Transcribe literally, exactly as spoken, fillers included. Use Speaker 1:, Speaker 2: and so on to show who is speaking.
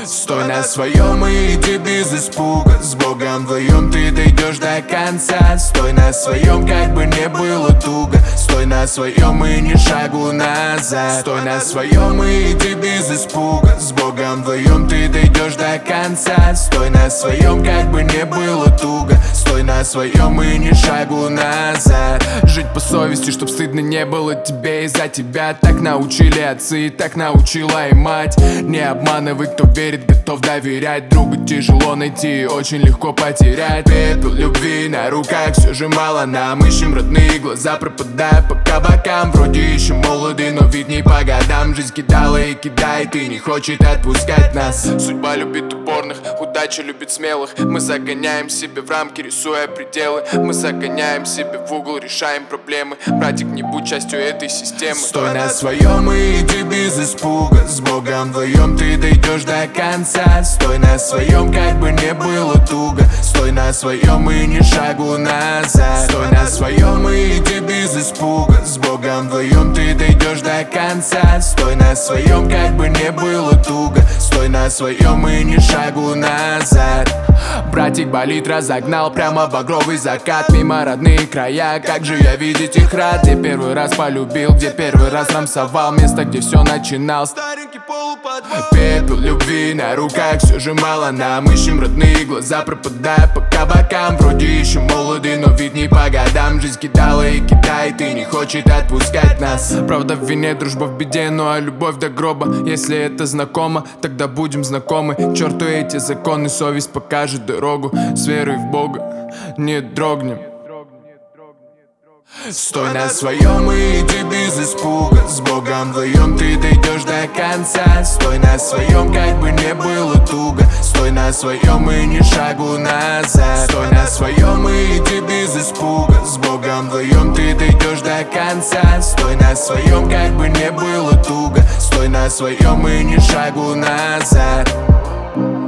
Speaker 1: Стой на своем и иди без испуга. С Богом вдвоем ты дойдешь до конца. Стой на своем, как бы не было туго. Стой на своем и ни шагу назад. Стой на своем и иди без испуга. С Богом вдвоем ты дойдешь до конца. Стой на своем, как бы не было туго. Стой на своем и ни шагу назад. Жить по совести, чтоб стыдно не было тебе. Из-за тебя так научили отцы, так научила и мать. Не обманывай, кто верит, готов доверять. Друга тяжело найти, очень легко потерять. Пепел любви на руках все же мало нам. Ищем родные глаза, пропадая по кабакам. Вроде еще молоды, но вид не по годам. Жизнь кидала и кидает и не хочет отпускать нас. Судьба любит упорных, удача любит смелых. Мы загоняем себя в рамки, рисуя пределы. Мы загоняем себя в угол, решаем проблемы. Братик, не будь частью этой системы. Стой на своем и иди без испуга. С Богом вдвоем ты дойдешь до конца. Стой на своем, как бы не было туго. Стой на своем и ни шагу назад. Стой на своем и иди без испуга. С Богом вдвоем ты дойдешь до конца. Стой на своем, как бы не было туго. Стой на своем и ни шагу назад. Братик болит, разогнал прямо в багровый закат. Мимо родные края, как же я видеть их рад. Где первый раз полюбил, где первый раз рамсовал. Место, где все начинал, старенький полуподвал. Пепел любви на руках все же мало нам. Ищем родные глаза, пропадая по кабакам. Вроде еще молоды, но вид не по годам. Жизнь кидала и кидает и не хочет отпускать нас. Правда в вине, дружба в беде, ну а любовь до гроба. Если это знакомо, тогда будем знакомы. К черту эти законы, совесть покажет дорогу. С верой в Бога не дрогнем. Стой на своем и иди без испуга. С Богом вдвоем ты дойдешь до конца. Стой на своем, как бы не было туго. Стой на своем и ни шагу назад. Стой на своем и иди без испуга. С Богом вдвоем ты дойдешь до конца. Стой на своем, как бы не было туго. Стой на своем и ни шагу назад.